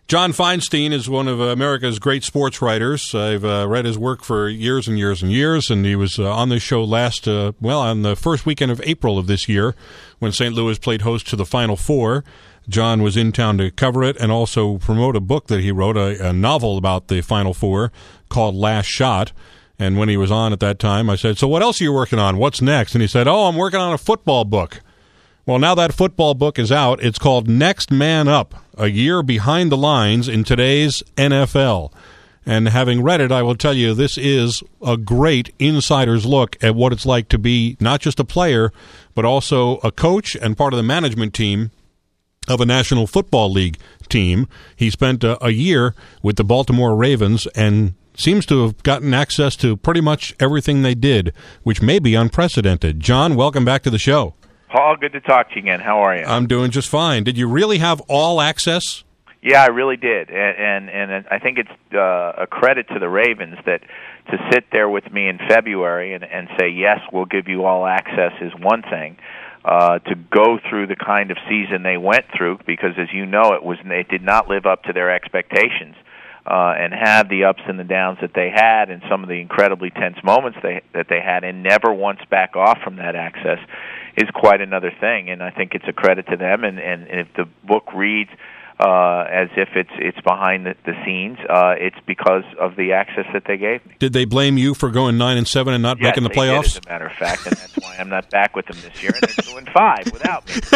John Feinstein is one of America's great sports writers. I've read his work for years and years and years, and he was on this show on the first weekend of April of this year when St. Louis played host to the Final Four. John was in town to cover it and also promote a book that he wrote, a novel about the Final Four called Last Shot. And when he was on at that time, I said, "So what else are you working on? What's next?" And he said, "Oh, I'm working on a football book." Well, now that football book is out. It's called Next Man Up, a year behind the lines in today's NFL. And having read it, I will tell you this is a great insider's look at what it's like to be not just a player, but also a coach and part of the management team of a National Football League team. He spent a year with the Baltimore Ravens and seems to have gotten access to pretty much everything they did, which may be unprecedented. John, welcome back to the show. Paul, good to talk to you again. How are you? I'm doing just fine. Did you really have all access? Yeah, I really did, and I think it's a credit to the Ravens that to sit there with me in February and say, yes, we'll give you all access is one thing. To go through the kind of season they went through, because as you know, it did not live up to their expectations, and have the ups and the downs that they had and some of the incredibly tense moments that they had, and never once back off from that access is quite another thing, and I think it's a credit to them. And if the book reads as if it's behind the scenes, it's because of the access that they gave me. Did they blame you for going 9-7 and not making the playoffs? Yes, they did, as a matter of fact, and that's why I'm not back with them this year, and they're doing 5 without me.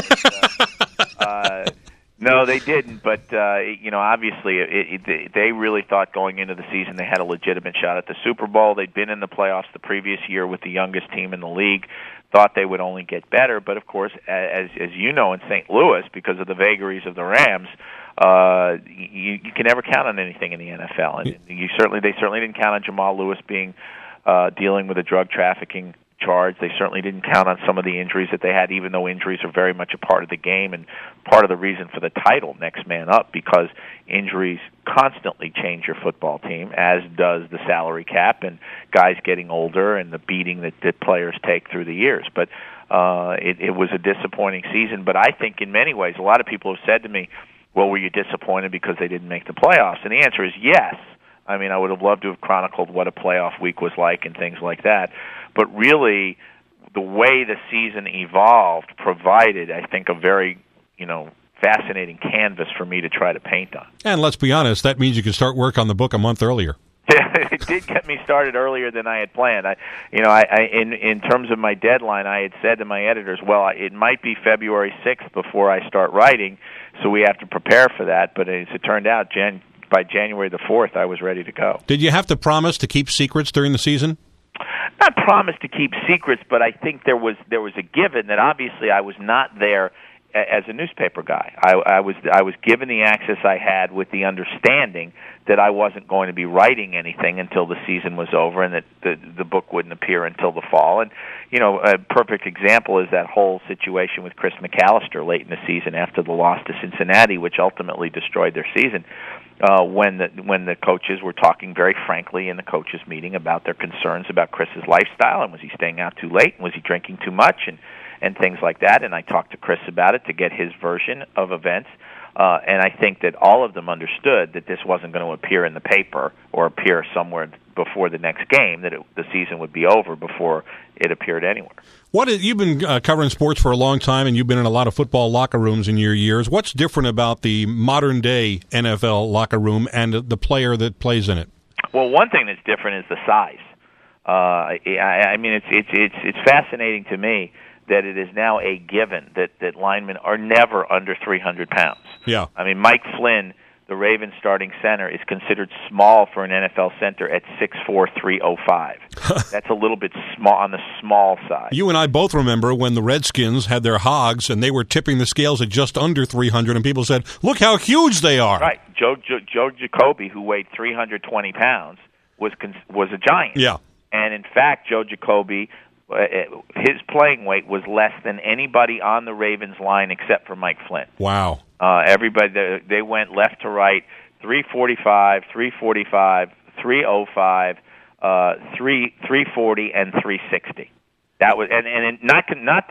No, they didn't, but obviously they really thought going into the season they had a legitimate shot at the Super Bowl. They'd been in the playoffs the previous year with the youngest team in the league, thought they would only get better, but of course, as you know, in St. Louis, because of the vagaries of the Rams, you can never count on anything in the NFL, and they certainly didn't count on Jamal Lewis dealing with a drug trafficking charge. They certainly didn't count on some of the injuries that they had, even though injuries are very much a part of the game and part of the reason for the title, Next Man Up, because injuries constantly change your football team, as does the salary cap and guys getting older and the beating that players take through the years. But it was a disappointing season, but I think in many ways, a lot of people have said to me, well, were you disappointed because they didn't make the playoffs? And the answer is yes. I mean, I would have loved to have chronicled what a playoff week was like and things like that. But really, the way the season evolved provided, I think, a very, fascinating canvas for me to try to paint on. And let's be honest, that means you can start work on the book a month earlier. It did get me started earlier than I had planned. In terms of my deadline, I had said to my editors, well, it might be February 6th before I start writing, so we have to prepare for that. But as it turned out, by January the 4th, I was ready to go. Did you have to promise to keep secrets during the season? Not promise to keep secrets, but I think there was a given that obviously I was not there as a newspaper guy. I was given the access I had with the understanding that I wasn't going to be writing anything until the season was over, and that the book wouldn't appear until the fall. And a perfect example is that whole situation with Chris McAllister late in the season after the loss to Cincinnati, which ultimately destroyed their season. When the coaches were talking very frankly in the coaches' meeting about their concerns about Chris's lifestyle, and was he staying out too late, and was he drinking too much, and things like that. And I talked to Chris about it to get his version of events. And I think that all of them understood that this wasn't going to appear in the paper or appear somewhere before the next game, that the season would be over before it appeared anywhere. You've been covering sports for a long time, and you've been in a lot of football locker rooms in your years. What's different about the modern-day NFL locker room and the player that plays in it? Well, one thing that's different is the size. I mean, it's fascinating to me that it is now a given that linemen are never under 300 pounds. Yeah. I mean, Mike Flynn, the Ravens starting center, is considered small for an NFL center at 6'4", 305. That's a little bit small on the small side. You and I both remember when the Redskins had their hogs and they were tipping the scales at just under 300, and people said, look how huge they are. Right. Joe Jacoby, who weighed 320 pounds, was a giant. Yeah. And in fact, Joe Jacoby, his playing weight was less than anybody on the Ravens line except for Mike Flynn. Wow. Everybody, they went left to right, 345, 345, 305, 340, and 360. That was and not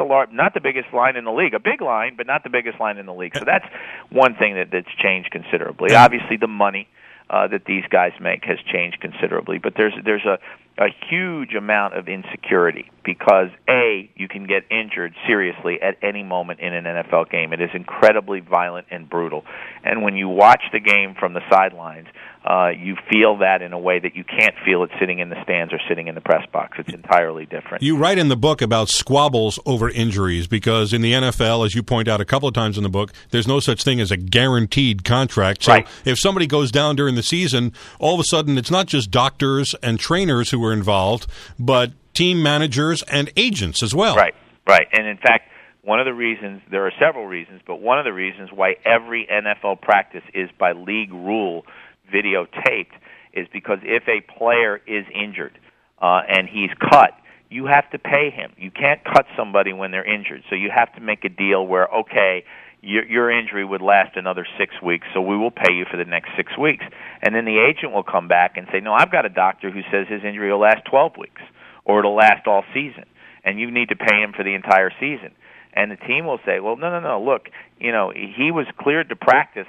the biggest line in the league, a big line, but not the biggest line in the league. So that's one thing that's changed considerably. Obviously, the money that these guys make has changed considerably, but there's a huge amount of insecurity because you can get injured seriously at any moment in an NFL game. It is incredibly violent and brutal, and when you watch the game from the sidelines, you feel that in a way that you can't feel it sitting in the stands or sitting in the press box. It's entirely different. You write in the book about squabbles over injuries because in the NFL, as you point out a couple of times in the book, there's no such thing as a guaranteed contract. So if somebody goes down during the season, all of a sudden it's not just doctors and trainers who are involved, but team managers and agents as well. Right. And in fact, one of the reasons, there are several reasons, but one of the reasons why every NFL practice is by league rule videotaped is because if a player is injured and he's cut, you have to pay him. You can't cut somebody when they're injured. So you have to make a deal where, okay, your injury would last another 6 weeks, so we will pay you for the next 6 weeks. And then the agent will come back and say, no, I've got a doctor who says his injury will last 12 weeks or it'll last all season, and you need to pay him for the entire season. And the team will say, well, no, look, he was cleared to practice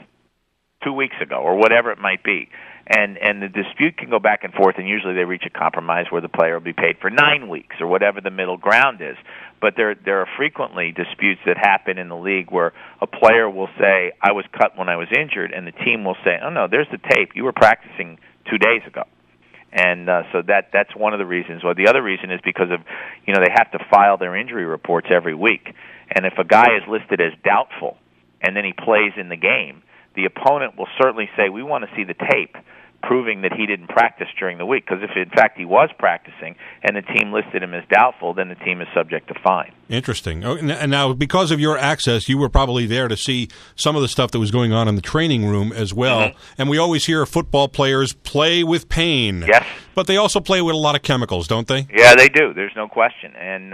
2 weeks ago or whatever it might be. And the dispute can go back and forth, and usually they reach a compromise where the player will be paid for 9 weeks or whatever the middle ground is. But there are frequently disputes that happen in the league where a player will say, I was cut when I was injured, and the team will say, oh, no, there's the tape. You were practicing 2 days ago. And so that's one of the reasons. Well, the other reason is because of, they have to file their injury reports every week. And if a guy is listed as doubtful and then he plays in the game, the opponent will certainly say, we want to see the tape proving that he didn't practice during the week. Because if, in fact, he was practicing and the team listed him as doubtful, then the team is subject to fine. Interesting. And now, because of your access, you were probably there to see some of the stuff that was going on in the training room as well. Mm-hmm. And we always hear football players play with pain. Yes. But they also play with a lot of chemicals, don't they? Yeah, they do. There's no question. And,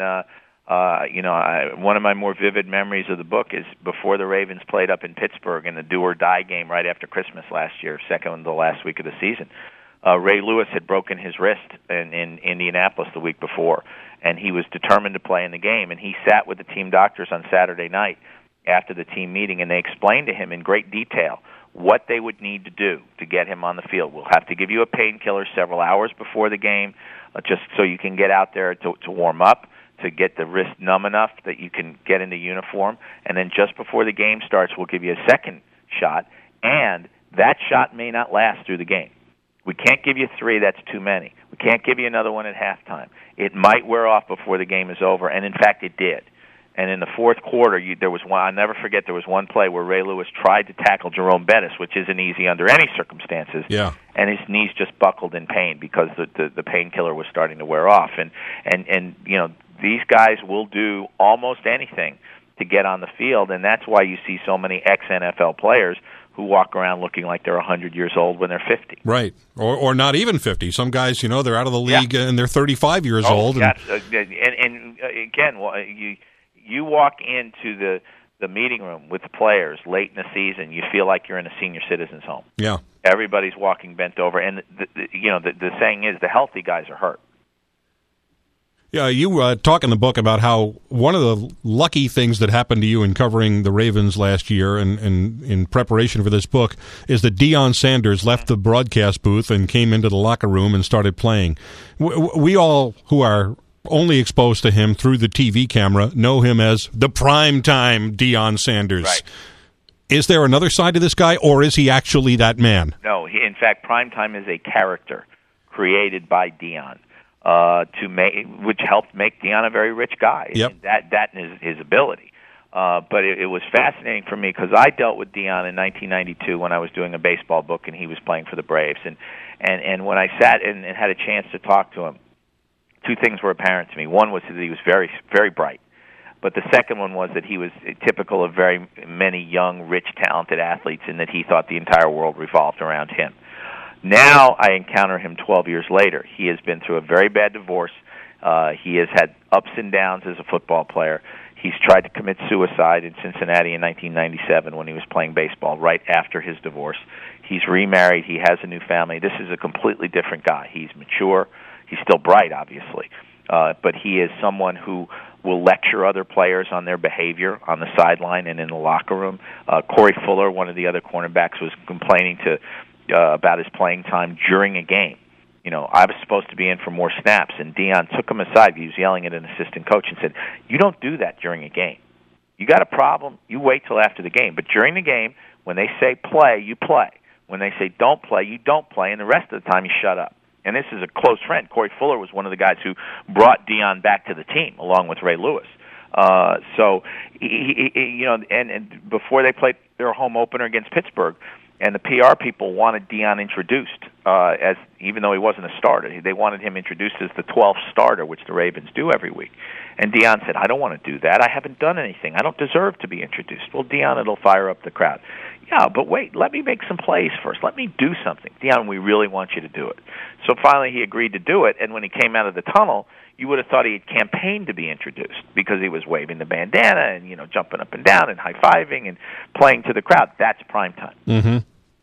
one of my more vivid memories of the book is before the Ravens played up in Pittsburgh in the do-or-die game right after Christmas last year, second to the last week of the season. Ray Lewis had broken his wrist in Indianapolis the week before, and he was determined to play in the game. And he sat with the team doctors on Saturday night after the team meeting, and they explained to him in great detail what they would need to do to get him on the field. We'll have to give you a painkiller several hours before the game, just so you can get out there to warm up, to get the wrist numb enough that you can get into uniform. And then just before the game starts, we'll give you a second shot, and that shot may not last through the game. We can't give you 3, that's too many. We can't give you another one at halftime. It might wear off before the game is over, and in fact it did. And in the fourth quarter, there was one, I'll never forget, there was one play where Ray Lewis tried to tackle Jerome Bettis, which isn't easy under any circumstances, and his knees just buckled in pain because the painkiller was starting to wear off. And these guys will do almost anything to get on the field, and that's why you see so many ex-NFL players who walk around looking like they're 100 years old when they're 50. Right, or not even 50. Some guys, they're out of the league and they're 35 years old. And again, you walk into the meeting room with the players late in the season, you feel like you're in a senior citizen's home. Yeah, everybody's walking bent over, and the saying is the healthy guys are hurt. Yeah, you talk in the book about how one of the lucky things that happened to you in covering the Ravens last year and in preparation for this book is that Deion Sanders left the broadcast booth and came into the locker room and started playing. We all who are only exposed to him through the TV camera know him as the primetime Deion Sanders. Right. Is there another side to this guy, or is he actually that man? No, in fact, primetime is a character created by Deion. Which helped make Deion a very rich guy. Yep. That is his ability. But it was fascinating for me because I dealt with Deion in 1992 when I was doing a baseball book and he was playing for the Braves. And when I sat and had a chance to talk to him, 2 things were apparent to me. One was that he was very, very bright. But the second one was that he was typical of very many young, rich, talented athletes in that he thought the entire world revolved around him. Now I encounter him 12 years later. He has been through a very bad divorce. He has had ups and downs as a football player. He's tried to commit suicide in Cincinnati in 1997 when he was playing baseball right after his divorce. He's remarried. He has a new family. This is a completely different guy. He's mature. He's still bright, obviously. but he is someone who will lecture other players on their behavior on the sideline and in the locker room. Corey Fuller, one of the other cornerbacks, was complaining about his playing time during a game. I was supposed to be in for more snaps, and Deion took him aside. He was yelling at an assistant coach and said, "You don't do that during a game. You got a problem, you wait till after the game. But during the game, when they say play, you play. When they say don't play, you don't play, and the rest of the time you shut up." And this is a close friend. Corey Fuller was one of the guys who brought Deion back to the team, along with Ray Lewis. So, and before they played their home opener against Pittsburgh, and the PR people wanted Deion introduced as, even though he wasn't a starter, they wanted him introduced as the 12th starter, which the Ravens do every week. And Deion said, "I don't want to do that. I haven't done anything. I don't deserve to be introduced." Well, Deion, it'll fire up the crowd. "Yeah, but wait, let me make some plays first. Let me do something. Deion, we really want you to do it." So finally he agreed to do it, and when he came out of the tunnel, you would have thought he had campaigned to be introduced because he was waving the bandana and, jumping up and down and high-fiving and playing to the crowd. That's prime time. Mm-hmm.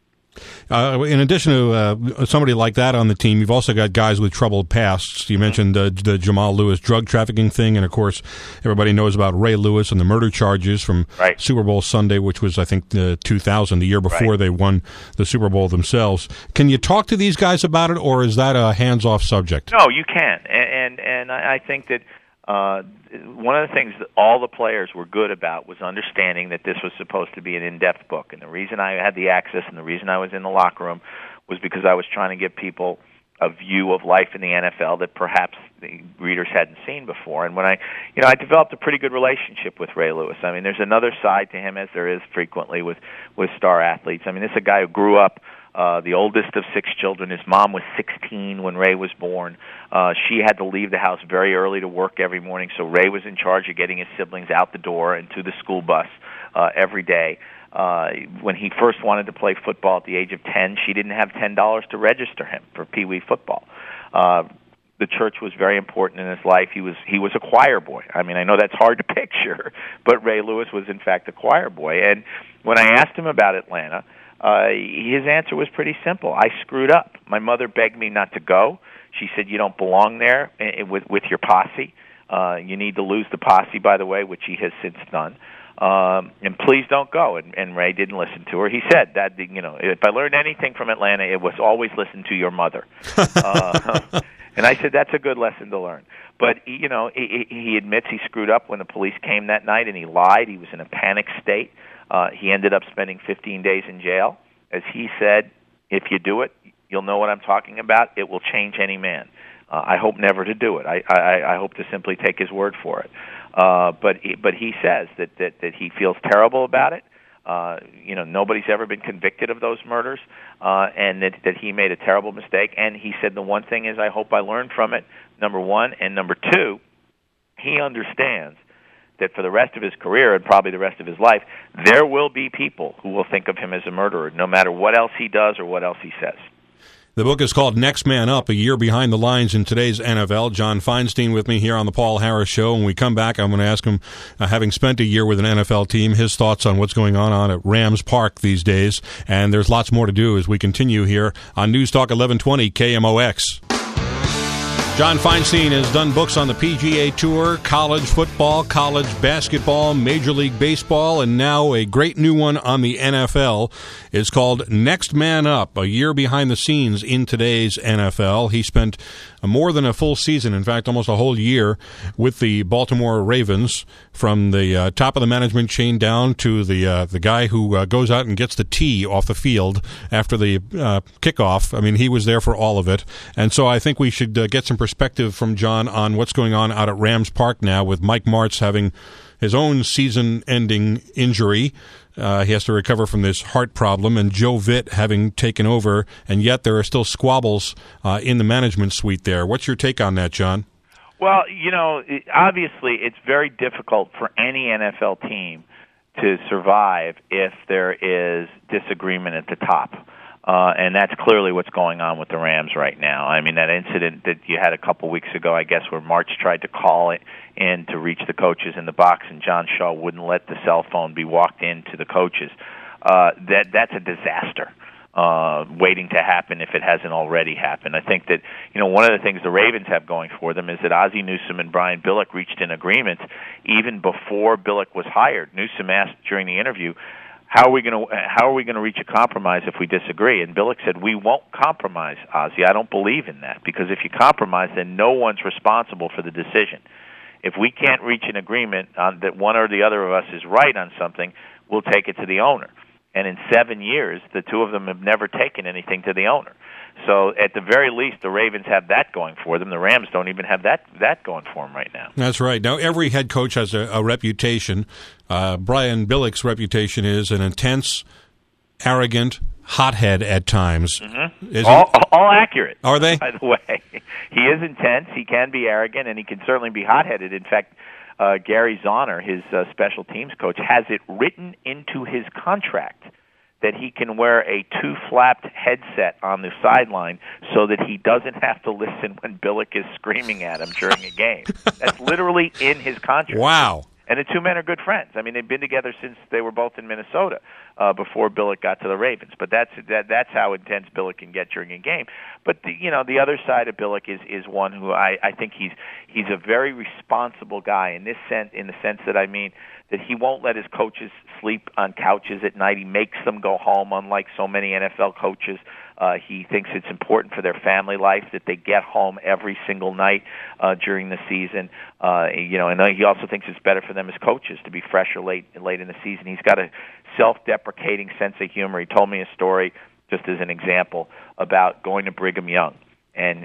In addition to somebody like that on the team, you've also got guys with troubled pasts. You mentioned the Jamal Lewis drug trafficking thing, and of course, everybody knows about Ray Lewis and the murder charges from Super Bowl Sunday, which was, I think, 2000, the year before they won the Super Bowl themselves. Can you talk to these guys about it, or is that a hands-off subject? No, you can, and I think that one of the things that all the players were good about was understanding that this was supposed to be an in-depth book. And the reason I had the access and the reason I was in the locker room was because I was trying to give people a view of life in the NFL that perhaps the readers hadn't seen before. And when I developed a pretty good relationship with Ray Lewis. I mean, there's another side to him, as there is frequently with star athletes. I mean, this is a guy who grew up the oldest of 6 children. His mom was 16 when Ray was born. She had to leave the house very early to work every morning, so Ray was in charge of getting his siblings out the door and to the school bus every day. When he first wanted to play football at the age of 10, she didn't have $10 to register him for Pee Wee football. The church was very important in his life. He was a choir boy. I mean, I know that's hard to picture, but Ray Lewis was in fact a choir boy. And when I asked him about Atlanta, his answer was pretty simple. I screwed up. My mother begged me not to go. She said, "You don't belong there with your posse. You need to lose the posse, by the way," which he has since done. And please don't go. And Ray didn't listen to her. He said that, if I learned anything from Atlanta, it was always listen to your mother. And I said, that's a good lesson to learn. But, he admits he screwed up when the police came that night, and he lied. He was in a panic state. He ended up spending 15 days in jail. As he said, if you do it, you'll know what I'm talking about. It will change any man. I hope never to do it. I hope to simply take his word for it. But he says that he feels terrible about it. Nobody's ever been convicted of those murders, and that he made a terrible mistake. And he said the one thing is, I hope I learned from it, number one. And number two, he understands that for the rest of his career and probably the rest of his life, there will be people who will think of him as a murderer, no matter what else he does or what else he says. The book is called Next Man Up, A Year Behind the Lines in Today's NFL. John Feinstein with me here on the Paul Harris Show. When we come back, I'm going to ask him, having spent a year with an NFL team, his thoughts on what's going on at Rams Park these days. And there's lots more to do as we continue here on News Talk 1120 KMOX. John Feinstein has done books on the PGA Tour, college football, college basketball, Major League Baseball, and now a great new one on the NFL. It's called Next Man Up, A Year Behind the Scenes in Today's NFL. He spent more than a full season, in fact, almost a whole year, with the Baltimore Ravens, from the top of the management chain down to the guy who goes out and gets the tee off the field after the kickoff. I mean, he was there for all of it. And so I think we should get some perspective from John on what's going on out at Rams Park now, with Mike Martz having his own season-ending injury. He has to recover from this heart problem, and Joe Vitt having taken over, and yet there are still squabbles in the management suite there. What's your take on that, John? Well, obviously it's very difficult for any NFL team to survive if there is disagreement at the top. And that's clearly what's going on with the Rams right now. I mean, that incident that you had a couple weeks ago, I guess, where March tried to call it in to reach the coaches in the box, and John Shaw wouldn't let the cell phone be walked into the coaches. That's a disaster. waiting to happen if it hasn't already happened. I think that, one of the things the Ravens have going for them is that Ozzie Newsome and Brian Billick reached an agreement even before Billick was hired. Newsome asked during the interview, how are we going to reach a compromise if we disagree? And Billick said, we won't compromise, Ozzie. I don't believe in that, because if you compromise, then no one's responsible for the decision. If we can't reach an agreement on that one or the other of us is right on something, we'll take it to the owner. And in 7 years, the two of them have never taken anything to the owner. So at the very least, the Ravens have that going for them. The Rams don't even have that going for them right now. That's right. Now, every head coach has a reputation. Brian Billick's reputation is an intense, arrogant hothead at times. Mm-hmm. All accurate. Are they? By the way, he is intense. He can be arrogant, and he can certainly be hot-headed. In fact, Gary Zahner, his special teams coach, has it written into his contract that he can wear a two-flapped headset on the sideline so that he doesn't have to listen when Billick is screaming at him during a game. That's literally in his contract. Wow. And the two men are good friends. I mean, they've been together since they were both in Minnesota before Billick got to the Ravens. But that's how intense Billick can get during a game. But the other side of Billick is one who I think he's a very responsible guy in the sense that I mean that he won't let his coaches sleep on couches at night. He makes them go home, unlike so many NFL coaches. He thinks it's important for their family life that they get home every single night during the season. And he also thinks it's better for them as coaches to be fresh or late in the season. He's got a self-deprecating sense of humor. He told me a story, just as an example, about going to Brigham Young and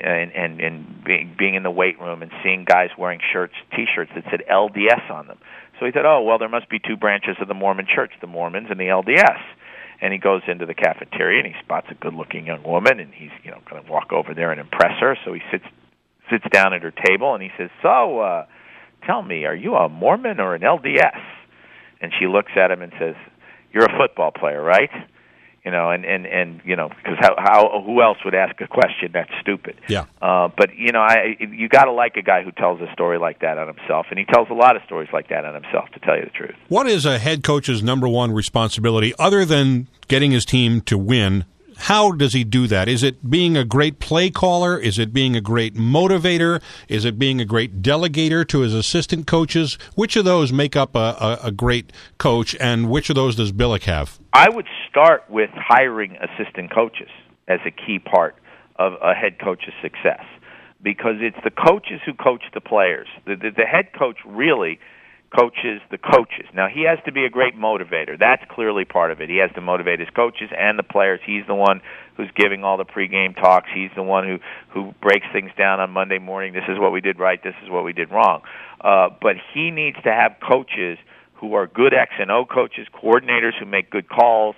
being in the weight room and seeing guys wearing T-shirts that said LDS on them. So he said, oh, well, there must be two branches of the Mormon Church, the Mormons and the LDS. And he goes into the cafeteria and he spots a good-looking young woman, and he's going to walk over there and impress her. So he sits down at her table and he says, "So, tell me, are you a Mormon or an LDS?" And she looks at him and says, "You're a football player, right?" Because who else would ask a question that's stupid? Yeah. But you got to like a guy who tells a story like that on himself, and he tells a lot of stories like that on himself, to tell you the truth. What is a head coach's number one responsibility, other than getting his team to win? How does he do that? Is it being a great play caller? Is it being a great motivator? Is it being a great delegator to his assistant coaches? Which of those make up a great coach, and which of those does Billick have? I would start with hiring assistant coaches as a key part of a head coach's success, because it's the coaches who coach the players. The head coach really coaches the coaches. Now, he has to be a great motivator. That's clearly part of it. He has to motivate his coaches and the players. He's the one who's giving all the pregame talks. He's the one who breaks things down on Monday morning. This is what we did right. This is what we did wrong. But he needs to have coaches who are good X and O coaches, coordinators who make good calls,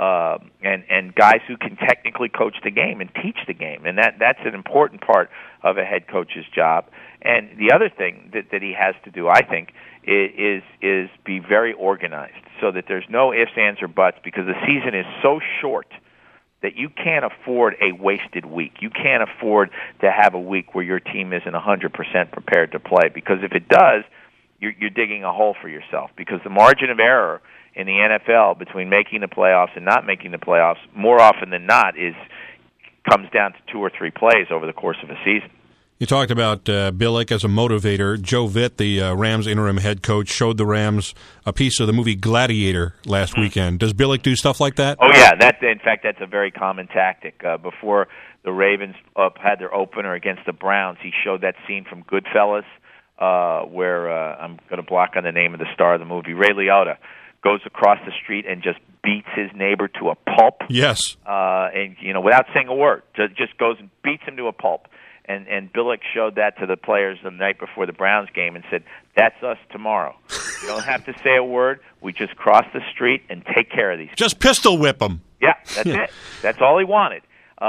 and guys who can technically coach the game and teach the game. And that's an important part of a head coach's job. And the other thing that he has to do, I think, is be very organized, so that there's no ifs, ands, or buts, because the season is so short that you can't afford a wasted week. You can't afford to have a week where your team isn't 100% prepared to play, because if it does, you're digging a hole for yourself, because the margin of error in the NFL between making the playoffs and not making the playoffs, more often than not, comes down to 2 or 3 plays over the course of a season. You talked about Billick as a motivator. Joe Vitt, the Rams interim head coach, showed the Rams a piece of the movie Gladiator last weekend. Does Billick do stuff like that? Oh, yeah. In fact, that's a very common tactic. Before the Ravens had their opener against the Browns, he showed that scene from Goodfellas where I'm going to block on the name of the star of the movie, Ray Liotta, goes across the street and just beats his neighbor to a pulp. Yes. And without saying a word, just goes and beats him to a pulp. And Billick showed that to the players the night before the Browns game and said, "That's us tomorrow. You don't have to say a word. We just cross the street and take care of these. Just pistol whip them." Yeah, that's it. That's all he wanted.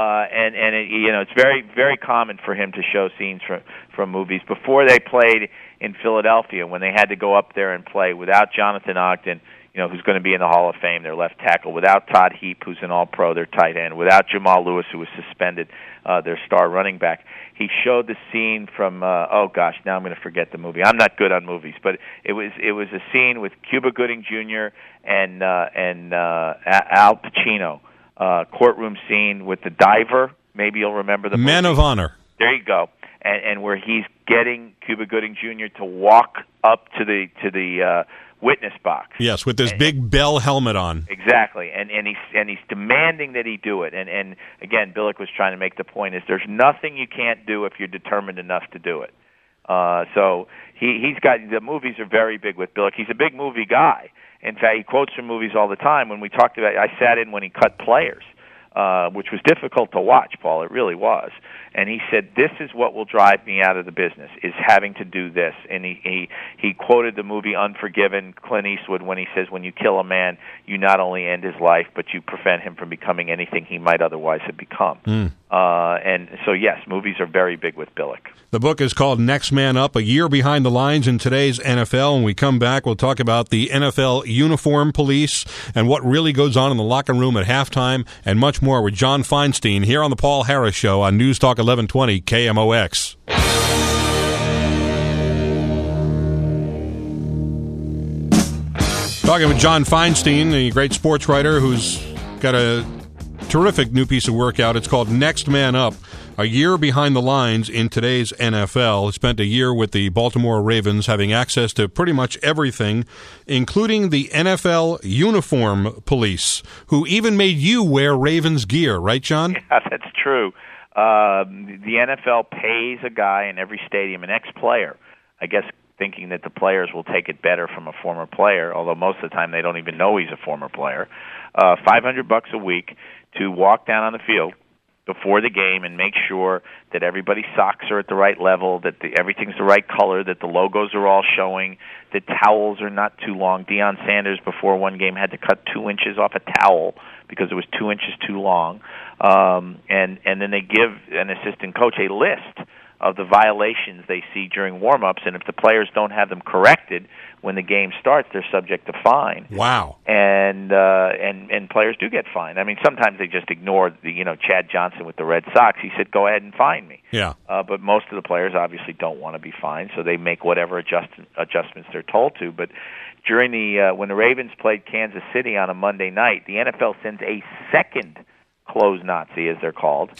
It's very, very common for him to show scenes from movies. Before they played in Philadelphia, when they had to go up there and play without Jonathan Ogden, who's going to be in the Hall of Fame, their left tackle, without Todd Heap, who's an All-Pro, their tight end, without Jamal Lewis, who was suspended, their star running back. He showed the scene from now I'm going to forget the movie. I'm not good on movies, but it was a scene with Cuba Gooding Jr. and Al Pacino courtroom scene with the diver. Maybe you'll remember the Man movie. of Honor. There you go. And where he's getting Cuba Gooding Jr. to walk up to the witness box. Yes, with this big bell helmet on. Exactly, and he's demanding that he do it. And again, Billick was trying to make the point is there's nothing you can't do if you're determined enough to do it. So he's got the movies are very big with Billick. He's a big movie guy. In fact, he quotes from movies all the time. When we talked about, I sat in when he cut Players, which was difficult to watch, Paul. It really was. And he said, "This is what will drive me out of the business: is having to do this." And he quoted the movie Unforgiven, Clint Eastwood, when he says, "When you kill a man, you not only end his life, but you prevent him from becoming anything he might otherwise have become." And so, yes, movies are very big with Billick. The book is called Next Man Up, a year behind the lines in today's NFL. When we come back, we'll talk about the NFL uniform police and what really goes on in the locker room at halftime and much more with John Feinstein here on The Paul Harris Show on News Talk 1120 KMOX. Talking with John Feinstein, the great sports writer who's got a terrific new piece of work out. It's called Next Man Up, a year behind the lines in today's NFL. He spent a year with the Baltimore Ravens, having access to pretty much everything, including the NFL uniform police, who even made you wear Ravens gear, right, John? Yeah, that's true. The NFL pays a guy in every stadium, an ex-player, I guess, thinking that the players will take it better from a former player, although most of the time they don't even know he's a former player, $500 a week to walk down on the field before the game and make sure that everybody's socks are at the right level, that everything's the right color, that the logos are all showing, that towels are not too long. Deion Sanders, before one game, had to cut 2 inches off a towel because it was 2 inches too long. And then they give an assistant coach a list of the violations they see during warm-ups, and if the players don't have them corrected when the game starts, they're subject to fine. Wow. And players do get fined. I mean, sometimes they just ignore Chad Johnson with the Red Sox. He said, "Go ahead and fine me." Yeah. But most of the players obviously don't want to be fined, so they make whatever adjustments they're told to. But during when the Ravens played Kansas City on a Monday night, the NFL sends a second closed Nazi, as they're called,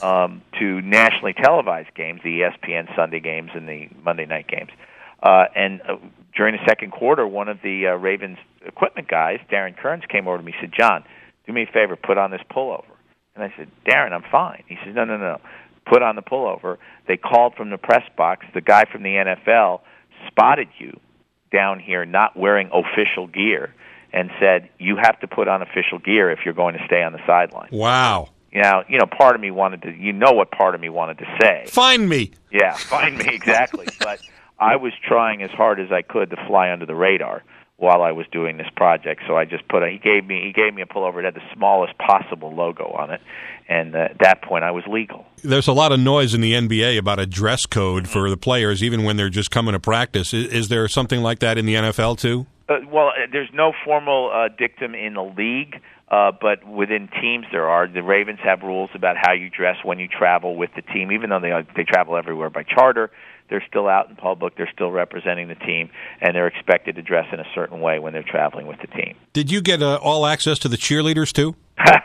to nationally televised games, the ESPN Sunday games and the Monday night games. And during the second quarter, one of the Ravens equipment guys, Darren Kearns, came over to me and said, "John, do me a favor, put on this pullover." And I said, "Darren, I'm fine." He says, No. Put on the pullover. They called from the press box. The guy from the NFL spotted you down here not wearing official gear and said, "You have to put on official gear if you're going to stay on the sideline." Wow. Now, part of me wanted to, what part of me wanted to say. Find me. Yeah, find me, exactly. But I was trying as hard as I could to fly under the radar while I was doing this project. So I just he gave me a pullover that had the smallest possible logo on it. And at that point, I was legal. There's a lot of noise in the NBA about a dress code for the players, even when they're just coming to practice. Is there something like that in the NFL, too? Well, there's no formal dictum in the league, but within teams there are. The Ravens have rules about how you dress when you travel with the team. Even though they travel everywhere by charter, they're still out in public, they're still representing the team, and they're expected to dress in a certain way when they're traveling with the team. Did you get all access to the cheerleaders, too?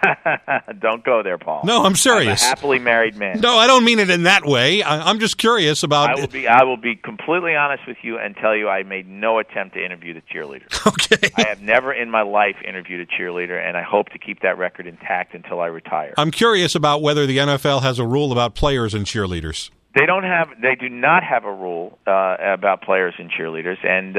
Don't go there, Paul. No, I'm serious. I'm a happily married man. No, I don't mean it in that way. I'm just curious about... I will be completely honest with you and tell you I made no attempt to interview the cheerleader. Okay. I have never in my life interviewed a cheerleader, and I hope to keep that record intact until I retire. I'm curious about whether the NFL has a rule about players and cheerleaders. They do not have a rule about players and cheerleaders, and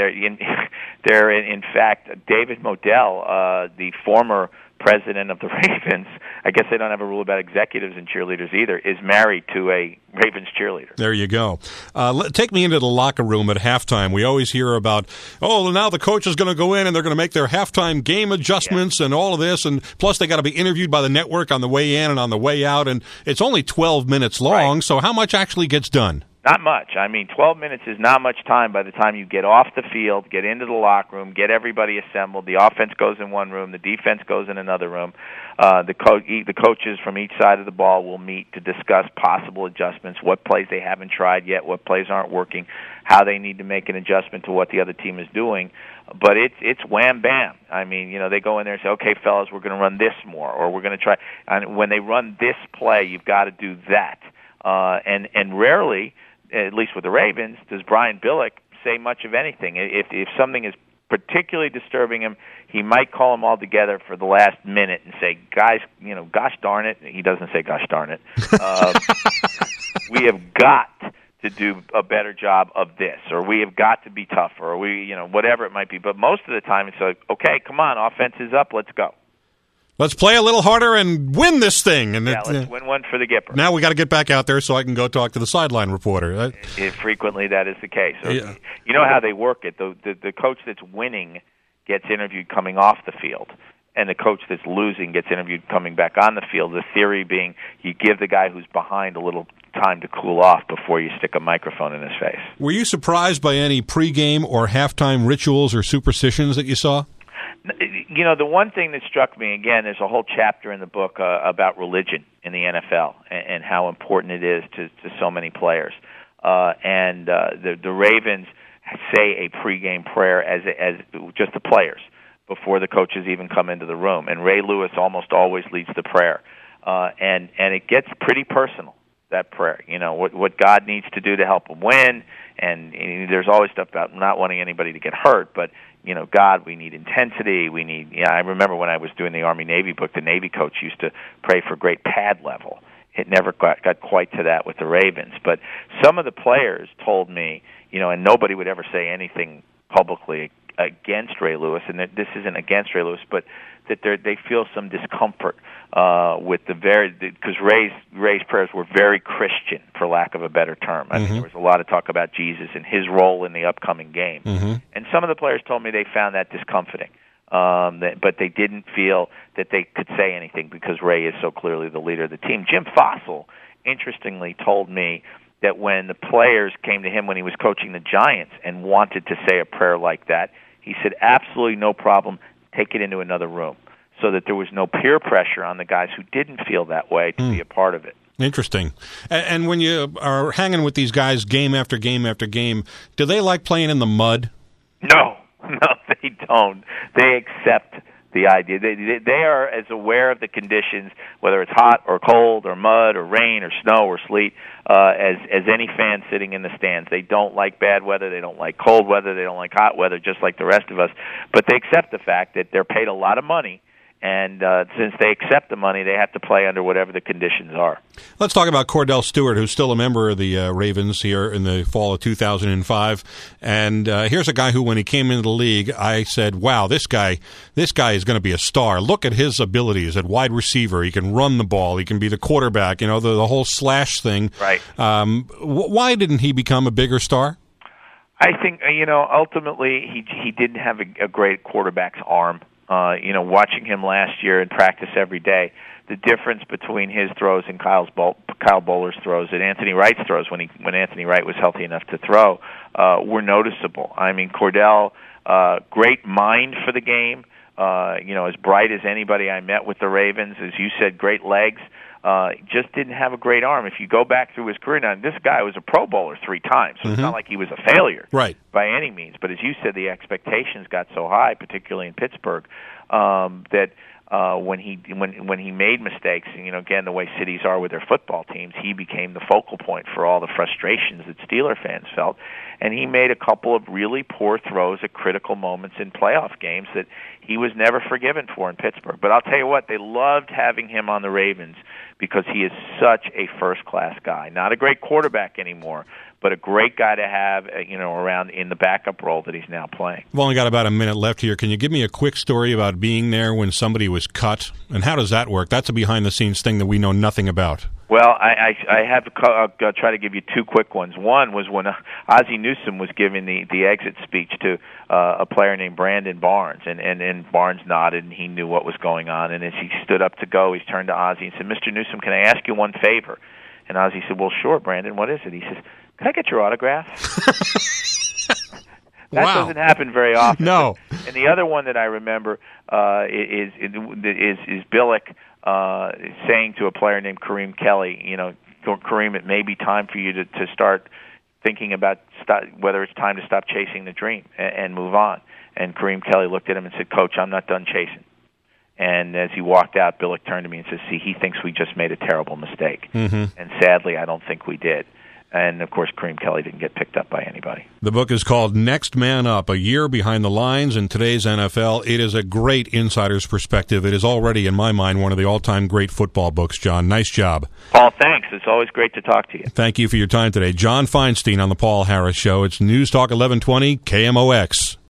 they're in fact David Modell, the former president of the Ravens. I guess they don't have a rule about executives and cheerleaders either. Is married to a Ravens cheerleader. There you go. Take me into the locker room at halftime. We always hear about, now the coach is going to go in and they're going to make their halftime game adjustments and all of this, and plus they got to be interviewed by the network on the way in and on the way out, and it's only 12 minutes long. Right. So how much actually gets done? Not much. I mean, 12 minutes is not much time by the time you get off the field, get into the locker room, get everybody assembled. The offense goes in one room, the defense goes in another room. The coaches from each side of the ball will meet to discuss possible adjustments, what plays they haven't tried yet, what plays aren't working, how they need to make an adjustment to what the other team is doing. But it's wham bam. I mean, they go in there and say, "Okay, fellas, we're going to run this more, or we're going to try." And when they run this play, you've got to do that. And rarely, at least with the Ravens, does Brian Billick say much of anything. If something is particularly disturbing him, he might call them all together for the last minute and say, "Guys, gosh darn it." He doesn't say "gosh darn it." We have got to do a better job of this, or we have got to be tougher, or whatever it might be. But most of the time, it's like, "Okay, come on, offense is up, let's go. Let's play a little harder and win this thing." And let's win one for the Gipper. Now we got to get back out there so I can go talk to the sideline reporter. Frequently, that is the case. So, yeah. You know how they work it. The coach that's winning gets interviewed coming off the field, and the coach that's losing gets interviewed coming back on the field. The theory being you give the guy who's behind a little time to cool off before you stick a microphone in his face. Were you surprised by any pregame or halftime rituals or superstitions that you saw? The one thing that struck me, again, there's a whole chapter in the book about religion in the NFL and how important it is to so many players. The Ravens say a pregame prayer as just the players before the coaches even come into the room. And Ray Lewis almost always leads the prayer. And it gets pretty personal, that prayer. What God needs to do to help them win. And there's always stuff about not wanting anybody to get hurt, but God, we need intensity. We need. I remember when I was doing the Army-Navy book, the Navy coach used to pray for great pad level. It never got quite to that with the Ravens, but some of the players told me, and nobody would ever say anything publicly against Ray Lewis, and that this isn't against Ray Lewis, but that they feel some discomfort with because Ray's prayers were very Christian, for lack of a better term. I mean, there was a lot of talk about Jesus and his role in the upcoming game, and some of the players told me they found that discomforting, but they didn't feel that they could say anything because Ray is so clearly the leader of the team. Jim Fossil, interestingly, told me that when the players came to him when he was coaching the Giants and wanted to say a prayer like that, he said, "Absolutely no problem. Take it into another room," so that there was no peer pressure on the guys who didn't feel that way to be a part of it. Interesting. And when you are hanging with these guys game after game after game, do they like playing in the mud? No, they don't. They accept the idea. They are as aware of the conditions, whether it's hot or cold or mud or rain or snow or sleet, as any fan sitting in the stands. They don't like bad weather. They don't like cold weather. They don't like hot weather, just like the rest of us. But they accept the fact that they're paid a lot of money. And since they accept the money, they have to play under whatever the conditions are. Let's talk about Cordell Stewart, who's still a member of the Ravens here in the fall of 2005. And here's a guy who, when he came into the league, I said, "Wow, this guy is going to be a star. Look at his abilities at wide receiver. He can run the ball. He can be the quarterback. The whole slash thing." Right. Why didn't he become a bigger star? I think ultimately he didn't have a great quarterback's arm. Watching him last year in practice every day, the difference between his throws and Kyle Bowler's throws and Anthony Wright's throws when Anthony Wright was healthy enough to throw were noticeable. I mean, Cordell, great mind for the game, as bright as anybody I met with the Ravens. As you said, great legs. Just didn't have a great arm. If you go back through his career, now this guy was a Pro Bowler 3 times, so it's not like he was a failure by any means. But as you said, the expectations got so high, particularly in Pittsburgh, that when he made mistakes, and again the way cities are with their football teams, he became the focal point for all the frustrations that Steeler fans felt. And he made a couple of really poor throws at critical moments in playoff games that he was never forgiven for in Pittsburgh. But I'll tell you what, they loved having him on the Ravens because he is such a first-class guy. Not a great quarterback anymore, but a great guy to have, around in the backup role that he's now playing. We've only got about a minute left here. Can you give me a quick story about being there when somebody was cut? And how does that work? That's a behind-the-scenes thing that we know nothing about. Well, I have I'll try to give you 2 quick ones. One was when Ozzie Newsome was giving the exit speech to a player named Brandon Barnes, and Barnes nodded and he knew what was going on. And as he stood up to go, he turned to Ozzie and said, "Mr. Newsome, can I ask you one favor?" And Ozzie said, "Well, sure, Brandon. What is it?" He says, Can I get your autograph? That Wow. doesn't happen very often. No. And the other one that I remember is Billick saying to a player named Kareem Kelly, Kareem, it may be time for you to start thinking about whether it's time to stop chasing the dream and move on. And Kareem Kelly looked at him and said, Coach, I'm not done chasing. And as he walked out, Billick turned to me and said, see, he thinks we just made a terrible mistake. Mm-hmm. And sadly, I don't think we did. And, of course, Kareem Kelly didn't get picked up by anybody. The book is called Next Man Up, A Year Behind the Lines in Today's NFL. It is a great insider's perspective. It is already, in my mind, one of the all-time great football books, John. Nice job. Paul, thanks. It's always great to talk to you. Thank you for your time today. John Feinstein on The Paul Harris Show. It's News Talk 1120 KMOX.